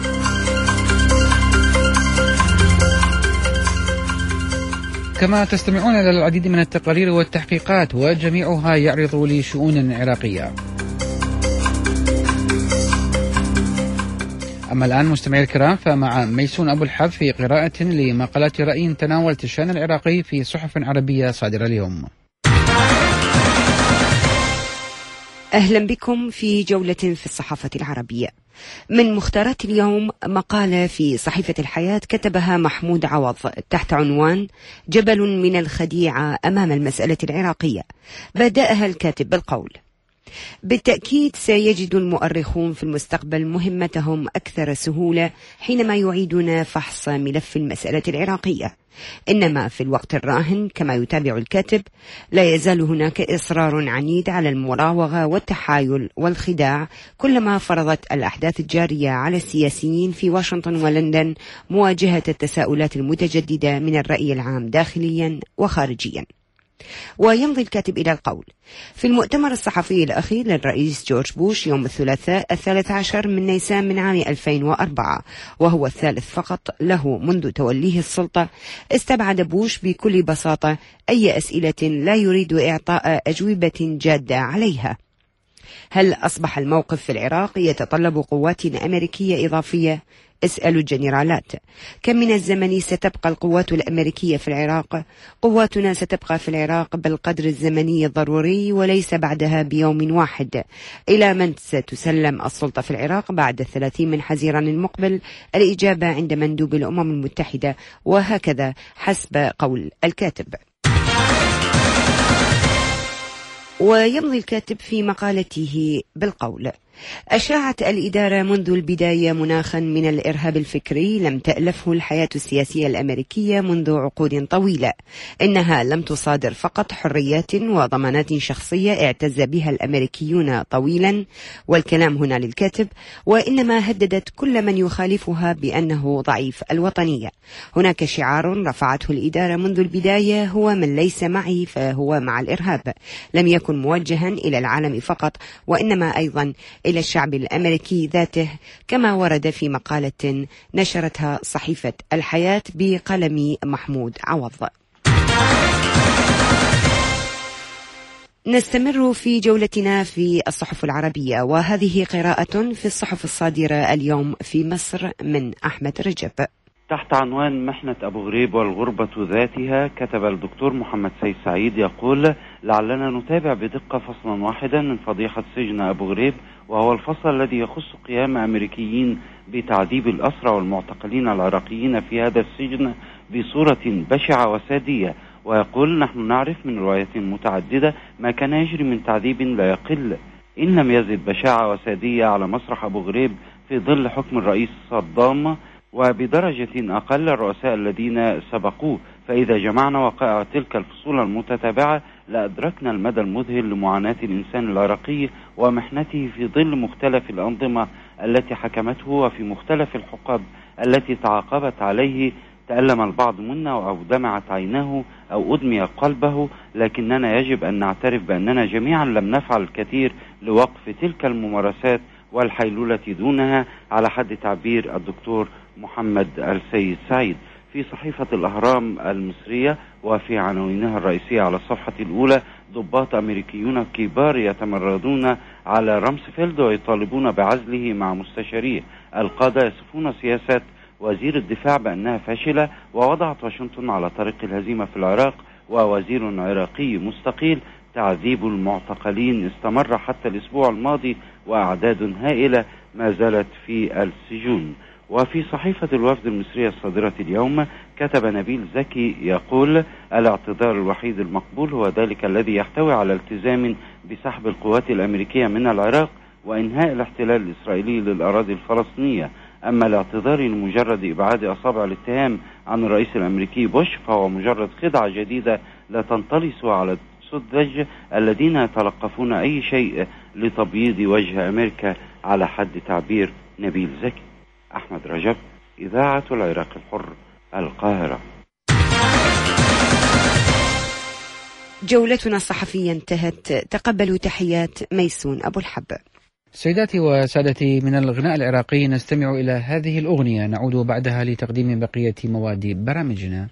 كما تستمعون إلى العديد من التقارير والتحقيقات وجميعها يعرض لشؤون عراقية. أما الآن مستمعي الكرام، فمع ميسون أبو الحب في قراءة لمقالات رأي تناولت الشأن العراقي في صحف عربية صادرة اليوم. أهلا بكم في جولة في الصحافة العربية. من مختارات اليوم مقالة في صحيفة الحياة كتبها محمود عوض تحت عنوان جبل من الخديعة أمام المسألة العراقية. بدأها الكاتب بالقول: بالتأكيد سيجد المؤرخون في المستقبل مهمتهم أكثر سهولة حينما يعيدون فحص ملف المسألة العراقية، إنما في الوقت الراهن كما يتابع الكاتب لا يزال هناك إصرار عنيد على المراوغة والتحايل والخداع كلما فرضت الأحداث الجارية على السياسيين في واشنطن ولندن مواجهة التساؤلات المتجددة من الرأي العام داخليا وخارجيا. ويمضي الكاتب إلى القول: في المؤتمر الصحفي الأخير للرئيس جورج بوش يوم الثلاثاء الثالث عشر من نيسان من عام ألفين وأربعة، وهو الثالث فقط له منذ توليه السلطة، استبعد بوش بكل بساطة أي أسئلة لا يريد إعطاء أجوبة جادة عليها. هل أصبح الموقف في العراق يتطلب قوات أمريكية إضافية؟ اسألوا الجنرالات. كم من الزمن ستبقى القوات الأمريكية في العراق؟ قواتنا ستبقى في العراق بالقدر الزمني الضروري وليس بعدها بيوم واحد. إلى من ستسلم السلطة في العراق بعد الثلاثين من حزيران المقبل؟ الإجابة عند مندوب الأمم المتحدة، وهكذا حسب قول الكاتب. ويمضي الكاتب في مقالته بالقول: أشاعت الإدارة منذ البداية مناخا من الإرهاب الفكري لم تألفه الحياة السياسية الأمريكية منذ عقود طويلة. إنها لم تصادر فقط حريات وضمانات شخصية اعتز بها الأمريكيون طويلا، والكلام هنا للكاتب، وإنما هددت كل من يخالفها بأنه ضعيف الوطنية. هناك شعار رفعته الإدارة منذ البداية هو: من ليس معي فهو مع الإرهاب. لم يكن موجها إلى العالم فقط، وإنما أيضا إلى الشعب الأمريكي ذاته، كما ورد في مقالة نشرتها صحيفة الحياة بقلم محمود عوض. نستمر في جولتنا في الصحف العربية، وهذه قراءة في الصحف الصادرة اليوم في مصر من أحمد رجب. تحت عنوان محنة أبو غريب والغربة ذاتها، كتب الدكتور محمد سيد سعيد يقول: لعلنا نتابع بدقة فصلا واحدا من فضيحة سجن أبو غريب، وهو الفصل الذي يخص قيام أمريكيين بتعذيب الأسرى والمعتقلين العراقيين في هذا السجن بصورة بشعة وسادية. ويقول: نحن نعرف من روايات متعددة ما كان يجري من تعذيب لا يقل إن لم يزد بشاعة وسادية على مسرح أبو غريب في ظل حكم الرئيس صدام، وبدرجة أقل الرؤساء الذين سبقوه. فإذا جمعنا وقائع تلك الفصول المتتابعة لأدركنا المدى المذهل لمعاناة الإنسان العراقي ومحنته في ظل مختلف الأنظمة التي حكمته وفي مختلف الحقب التي تعاقبت عليه. تألم البعض منا أو دمعت عيناه أو أدمي قلبه، لكننا يجب أن نعترف بأننا جميعا لم نفعل الكثير لوقف تلك الممارسات والحيلولة دونها، على حد تعبير الدكتور محمد السيد سعيد. في صحيفة الأهرام المصرية وفي عناوينها الرئيسية على الصفحة الأولى: ضباط أمريكيون كبار يتمردون على رامسفيلد ويطالبون بعزله مع مستشاريه. القادة يصفون سياسة وزير الدفاع بأنها فاشلة، ووضعت واشنطن على طريق الهزيمة في العراق، ووزير عراقي مستقيل. تعذيب المعتقلين استمر حتى الأسبوع الماضي، وأعداد هائلة ما زالت في السجون. وفي صحيفة الوفد المصرية الصادرة اليوم كتب نبيل زكي يقول: الاعتذار الوحيد المقبول هو ذلك الذي يحتوي على التزام بسحب القوات الأمريكية من العراق وإنهاء الاحتلال الإسرائيلي للأراضي الفلسطينية. أما الاعتذار لمجرد إبعاد أصابع الاتهام عن الرئيس الأمريكي بوش فهو مجرد خدعة جديدة لا تنطلس على السذج الذين يتلقفون أي شيء لتبييض وجه أمريكا، على حد تعبير نبيل زكي. أحمد رجب، إذاعة العراق الحر، القاهرة. جولتنا الصحفية انتهت. تقبلوا تحيات ميسون أبو الحب. سيداتي وسادتي، من الغناء العراقي نستمع إلى هذه الأغنية، نعود بعدها لتقديم بقية مواد برامجنا.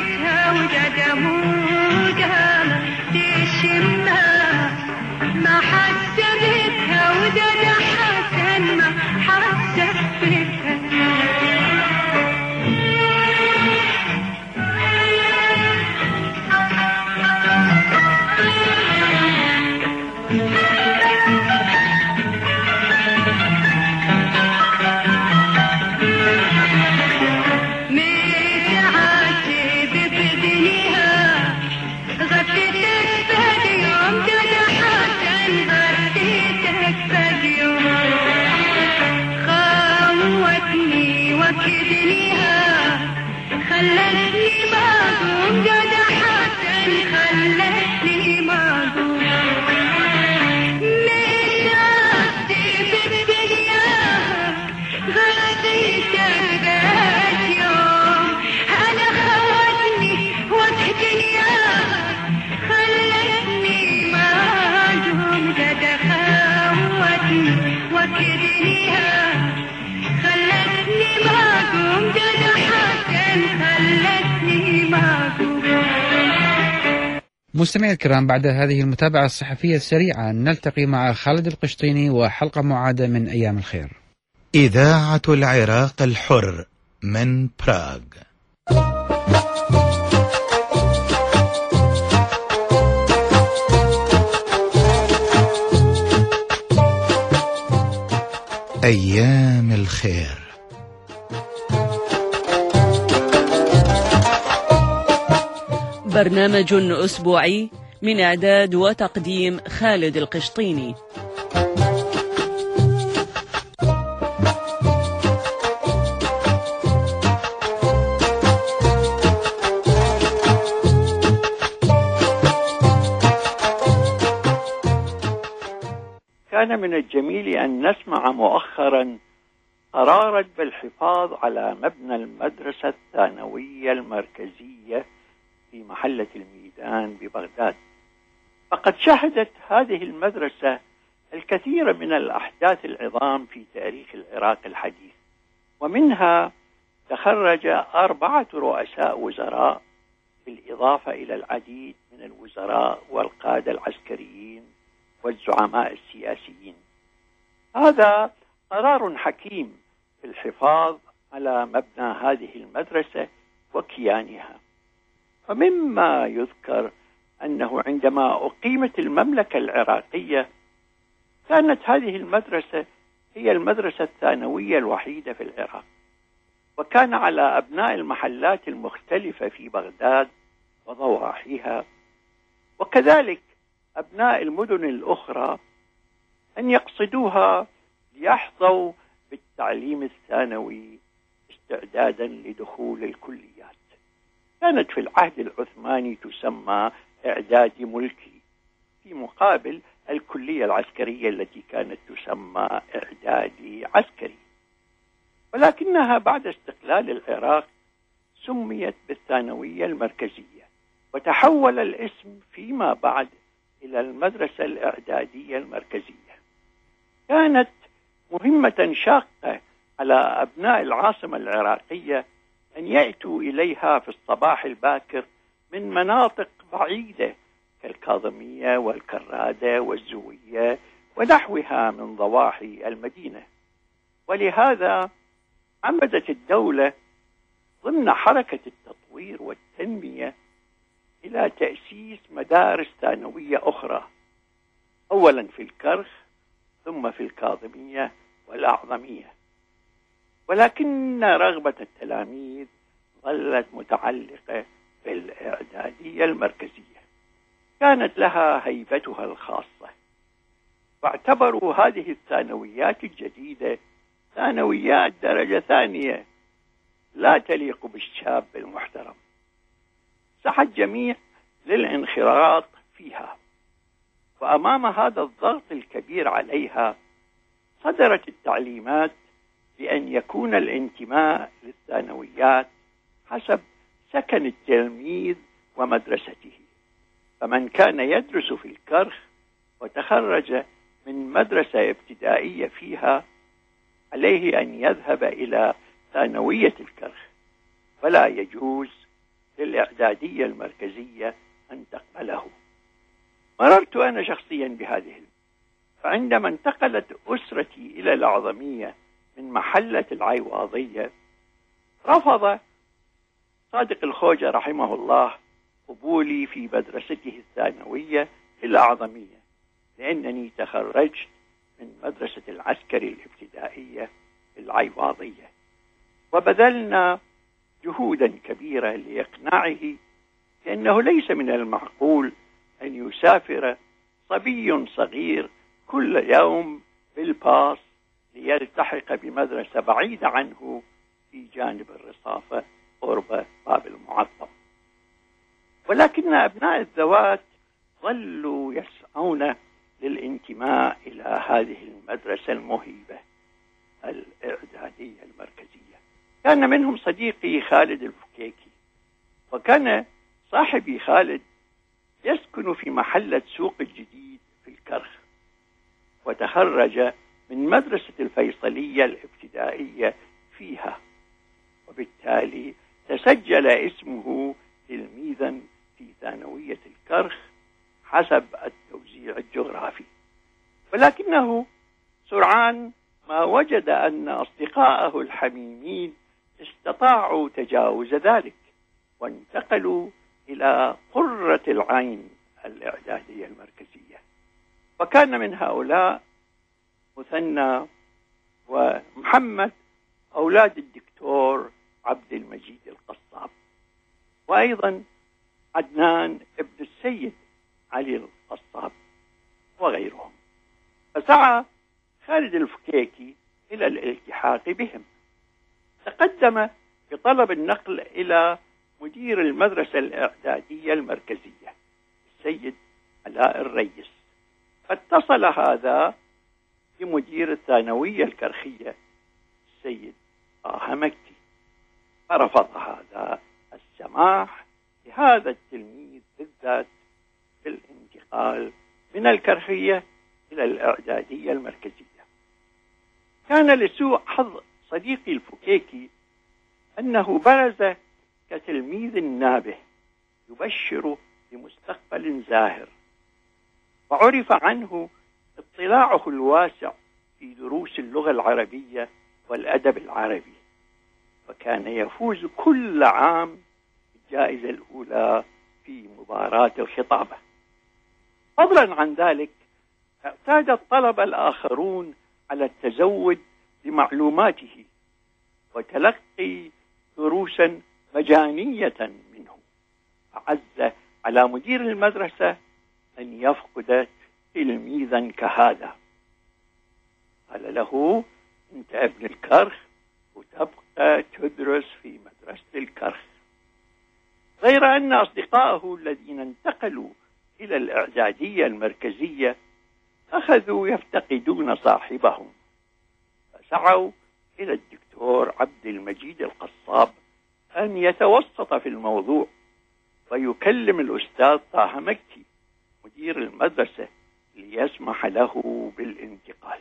ما حسبتها ودادا حسن ما حسبتها مستمعي الكرام، بعد هذه المتابعة الصحفية السريعة نلتقي مع خالد القشطيني وحلقة معادة من أيام الخير. إذاعة العراق الحر من براغ. أيام الخير. برنامج أسبوعي من إعداد وتقديم خالد القشطيني. كان من الجميل أن نسمع مؤخرا قرارا بالحفاظ على مبنى المدرسة الثانوية المركزية في محلة الميدان ببغداد. فقد شهدت هذه المدرسة الكثير من الأحداث العظام في تاريخ العراق الحديث، ومنها تخرج أربعة رؤساء وزراء بالإضافة إلى العديد من الوزراء والقادة العسكريين والزعماء السياسيين. هذا قرار حكيم في الحفاظ على مبنى هذه المدرسة وكيانها. ومما يذكر أنه عندما أقيمت المملكة العراقية كانت هذه المدرسة هي المدرسة الثانوية الوحيدة في العراق، وكان على أبناء المحلات المختلفة في بغداد وضواحيها وكذلك أبناء المدن الأخرى أن يقصدوها ليحظوا بالتعليم الثانوي استعدادا لدخول الكليات. كانت في العهد العثماني تسمى إعدادي ملكي في مقابل الكلية العسكرية التي كانت تسمى إعدادي عسكري، ولكنها بعد استقلال العراق سميت بالثانوية المركزية، وتحول الاسم فيما بعد إلى المدرسة الإعدادية المركزية. كانت مهمة شاقة على أبناء العاصمة العراقية أن يأتوا إليها في الصباح الباكر من مناطق بعيدة كالكاظمية والكرادة والزوية ونحوها من ضواحي المدينة. ولهذا عمدت الدولة ضمن حركة التطوير والتنمية إلى تأسيس مدارس ثانوية أخرى، أولا في الكرخ ثم في الكاظمية والأعظمية. ولكن رغبة التلاميذ ظلت متعلقة بالإعدادية المركزية، كانت لها هيبتها الخاصة، واعتبروا هذه الثانويات الجديدة ثانويات درجة ثانية لا تليق بالشاب المحترم. سعى الجميع للانخراط فيها، وأمام هذا الضغط الكبير عليها صدرت التعليمات بأن يكون الانتماء للثانويات حسب سكن التلميذ ومدرسته. فمن كان يدرس في الكرخ وتخرج من مدرسة ابتدائية فيها عليه أن يذهب إلى ثانوية الكرخ، ولا يجوز للإعدادية المركزية أن تقبله. مررت أنا شخصيا بهذه فعندما انتقلت أسرتي إلى الأعظمية من محلة العيواضية، رفض صادق الخوجة رحمه الله قبولي في مدرسته الثانوية في الأعظمية، لأنني تخرجت من مدرسة العسكري الابتدائية في العيواضية. وبذلنا جهودا كبيرة لإقناعه بأنه ليس من المعقول أن يسافر صبي صغير كل يوم بالباص ليلتحق بمدرسة بعيدة عنه في جانب الرصافة قرب باب المعظم. ولكن أبناء الذوات ظلوا يسعون للانتماء إلى هذه المدرسة المهيبة الإعدادية المركزية. كان منهم صديقي خالد الفكيكي، وكان صاحبي خالد يسكن في محلة سوق الجديد في الكرخ، وتخرج من مدرسة الفيصلية الابتدائية فيها، وبالتالي تسجل اسمه تلميذا في ثانوية الكرخ حسب التوزيع الجغرافي. ولكنه سرعان ما وجد أن أصدقائه الحميمين استطاعوا تجاوز ذلك، وانتقلوا إلى قرة العين الإعدادية المركزية. وكان من هؤلاء مثنى ومحمد أولاد الدكتور عبد المجيد القصاب، وأيضا عدنان ابن السيد علي القصاب وغيرهم. فسعى خالد الفكيكي إلى الالتحاق بهم، تقدم بطلب النقل إلى مدير المدرسة الإعدادية المركزية السيد علاء الريس، فاتصل هذا بمدير الثانوية الكرخية السيد طه مكي، فرفض هذا السماح لهذا التلميذ بالذات بالانتقال من الكرخية إلى الإعدادية المركزية. كان لسوء حظ صديقي الفكيكي أنه برز كتلميذ نابه يبشر بمستقبل زاهر، وعرف عنه اطلاعه الواسع في دروس اللغة العربية والأدب العربي، وكان يفوز كل عام بالجائزة الأولى في مباراة الخطابة. فضلا عن ذلك، اعتاد الطلبة الآخرون على التزود بمعلوماته وتلقي دروسا مجانية منه، فعز على مدير المدرسة أن يفقد تلميذا كهذا. قال له: أنت ابن الكرخ وتبقى تدرس في مدرسة الكرخ. غير أن أصدقائه الذين انتقلوا إلى الإعدادية المركزية أخذوا يفتقدون صاحبهم، فسعوا إلى الدكتور عبد المجيد القصاب أن يتوسط في الموضوع ويكلم الأستاذ طه مكي مدير المدرسة ليسمح له بالانتقال،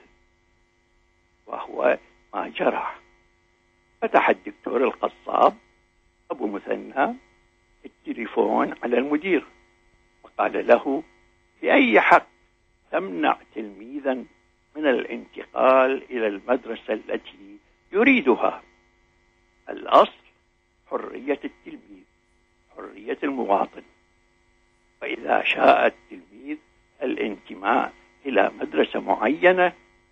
وهو ما جرى. فتح الدكتور القصاب أبو مثنى التليفون على المدير وقال له: بأي حق تمنع تلميذا من الانتقال إلى المدرسة التي يريدها؟ الأصل حرية التلميذ، حرية المواطن، وإذا شاء التلميذ الانتماء إلى مدرسة معينة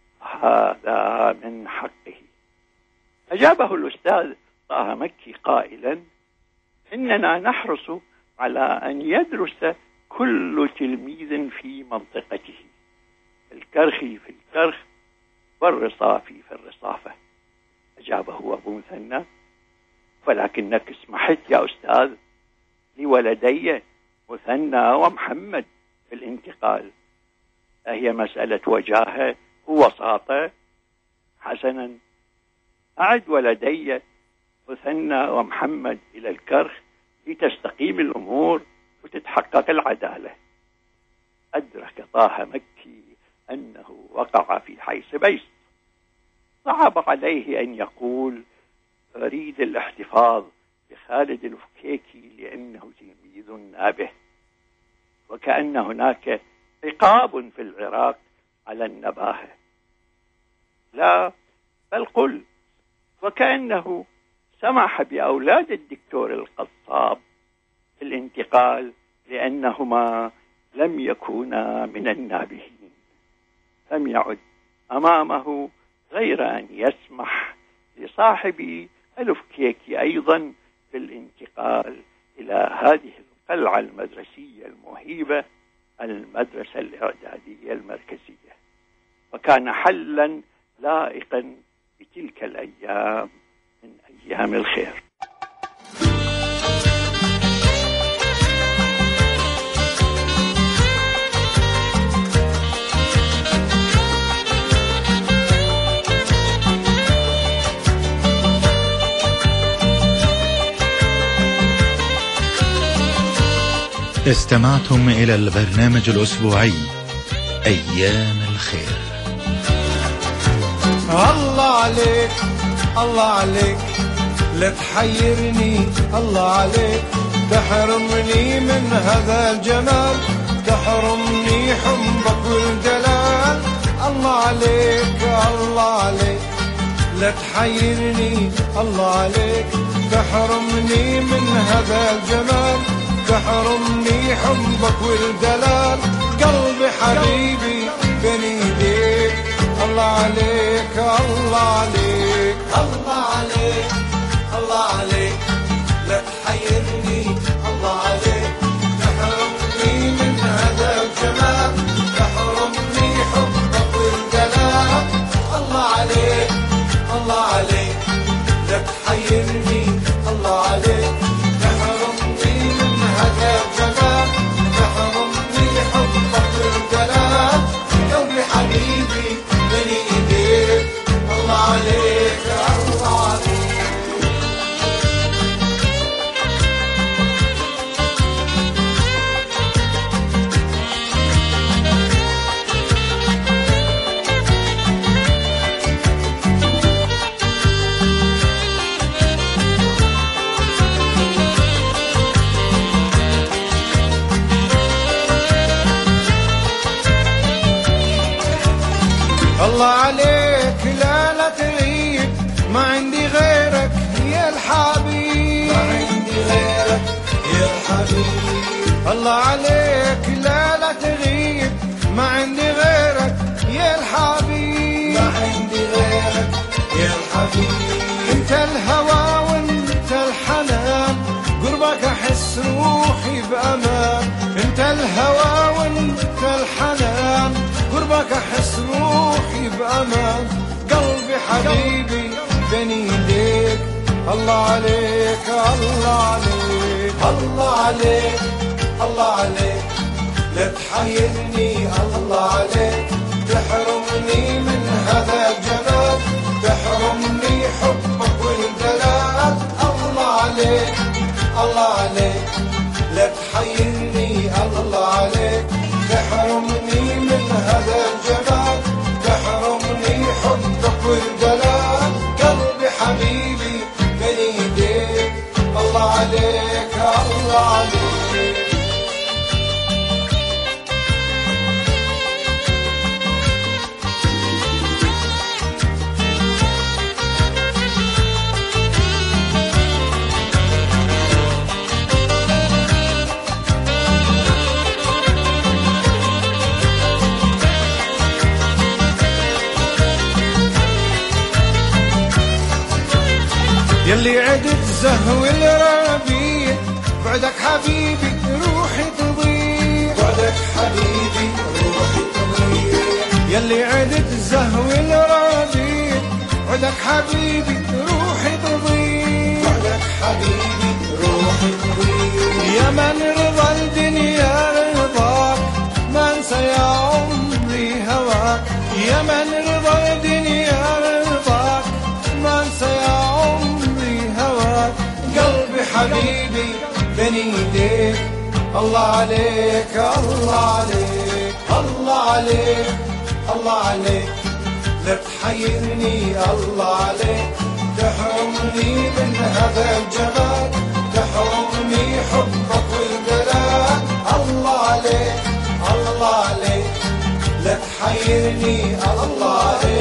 هذا من حقه. أجابه الأستاذ طه مكي قائلا: إننا نحرص على أن يدرس كل تلميذ في منطقته، الكرخي في الكرخ والرصافي في الرصافة. أجابه أبو مثنى: ولكنك اسمحت يا أستاذ لولدي مثنى ومحمد في الانتقال، هي مسألة وجاهة ووساطة. حسنا، أعد ولدي مثنى ومحمد إلى الكرخ لتستقيم الأمور وتتحقق العدالة. أدرك طه مكي أنه وقع في حيث بيس. صعب عليه أن يقول أريد الاحتفاظ بخالد الفكيكي لأنه تلميذ نابه، وكأن هناك عقاب في العراق على النباهة. لا، بل قل وكأنه سمح بأولاد الدكتور القصاب بالانتقال لأنهما لم يكونا من النابهين. لم يعد أمامه غير أن يسمح لصاحب ألف كيكي أيضا بالانتقال إلى هذه القلعة المدرسية المهيبة، المدرسة الإعدادية المركزية، وكان حلا لائقا بتلك الأيام من أيام الخير. استمعتم إلى البرنامج الأسبوعي أيام الخير. الله عليك الله عليك لا تحيرني، الله عليك تحرمني من هذا الجمال، تحرمني حبك والدلال. الله عليك الله عليك لا تحيرني، الله عليك تحرمني من هذا الجمال، تحرمني حبك والدلال. قلبي حبيبي بين ايديك، الله عليك الله عليك الله عليك الله عليك لا تحيرني، الله عليك تحرمني من هذا الجمال، تحرمني حبك والدلال. الله عليك الله عليك لا تحيرني، الله عليك تحرمني من هذا الجمال، تحرمني حبك والدلال. قلبي حبيبي بين ايديك، الله عليك الله عليك. الله عليك لا لا تغيب، ما عندي غيرك يا الحبيب، ما عندي غيرك يا الحبيب. الله عليك لا لا تغيب، ما عندي غيرك يا الحبيب، ما عندي غيرك يا الحبيب. انت الهوى وانت الحنان، قربك احس روحي بامان. انت الهوى وانت الحنان، قربك احس روحي بامان. قلبي حبيبي بين ايديك، الله عليك الله عليك الله عليك الله عليك لا تحيرني، الله عليك تحرمني من هذا الجمال، تحرمني حبك والدلال. الله عليك الله عليك لا تحيرني، الله عليك تحرمني من هذا الجمال، تحرمني حبك والدلال. قلبي حبيبي بين ايديك، الله عليك الله عليك. يلي عدت زهو الربيع، بعدك حبيبي روحي تضيع، بعدك حبيبي روحي تضيع. يلي عدت زهو الربيع، بعدك حبيبي روحي تضيع، بعدك حبيبي روحي تضيع. يا من رضى الدنيا رضاك، ما انسى يا عمري هواك. يا من رضى الدنيا رضاك، ما انسى يا عمري هواك. قلبي حبيبي بين ايديك، الله عليك الله عليك الله عليك الله عليك لا تحيرني، الله عليك تحرمني من هذا الجمال، تحرمني حبك والدلال. الله عليك الله عليك لا تحيرني الله